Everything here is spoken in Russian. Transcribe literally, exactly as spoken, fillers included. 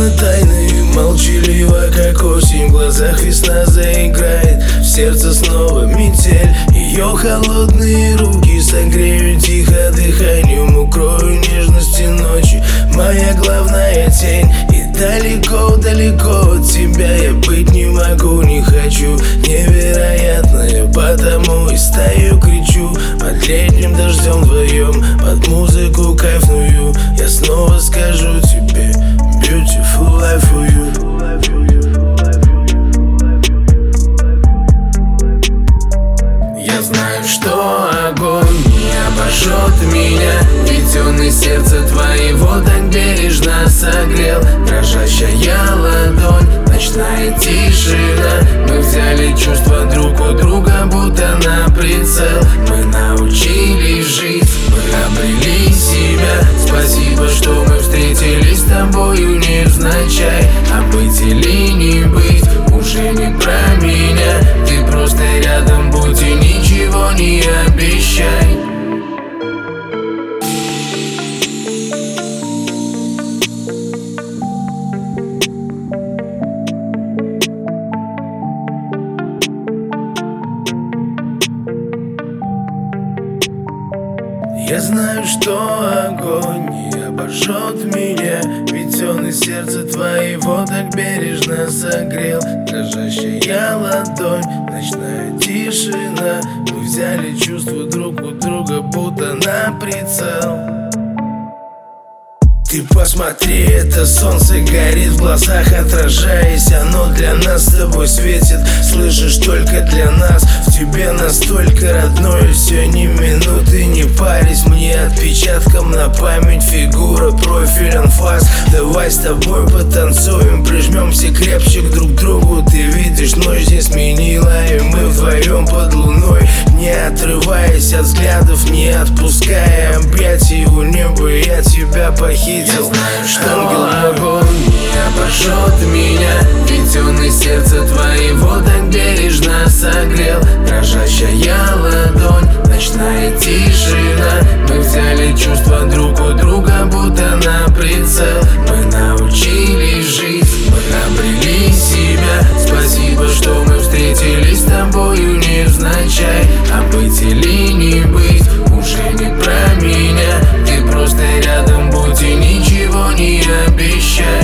мы тайны, молчаливо, как осень. В глазах весна заиграет, в сердце снова метель. Ее холодные руки согреют тихо дыханием, укрою нежности ночи, моя главная тень. И далеко-далеко от тебя я быть не могу, не хочу. Невероятное, потому и стою, кричу под летним дождем вдвоем, под музыку кайфную. Я снова скажу тебе beautiful life for you. Я знаю, что огонь не обожжет меня, ведь он из сердца твоего так бережно согрел. Дрожащая ладонь, ночная тишина. Мы взяли чувства друг у друга, будто на прицел. Мы научились жить, мы обрели себя. Спасибо, что мы встретились с тобою невзначай. А быть или не быть уже не про меня. Ты просто рядом будь и ничего не обещай. Я знаю, что огонь не обожжет меня, ведь он из сердца твоего так бережно согрел. Дрожащая ладонь, ночная тишина. Мы взяли чувства друг у друга, будто на прицел. Ты посмотри, это солнце горит в глазах, отражаясь. Оно для нас с тобой светит, слышишь, только для нас. В тебе настолько родное все, ни минуты не парись. Мне отпечатком на память фигура, профиль, анфас. Давай с тобой потанцуем, прижмемся крепче к друг другу. Ты видишь, ночь здесь сменила, и мы вдвоем под луной. Не отрываясь от взглядов, не отпуская объятий у неба, я тебя похитил. Я знаю, что огонь не обожжет меня, ведь он из сердца твоего так бережно согрел. Дрожащая ладонь, ночная тишина. Мы взяли чувства друг у друга, будто на прицел. Мы научились жить, мы обрели себя. Спасибо, что мы встретились с тобою невзначай. А быть или не быть уже не про меня. Ты просто рядом будь и ничего не обещай.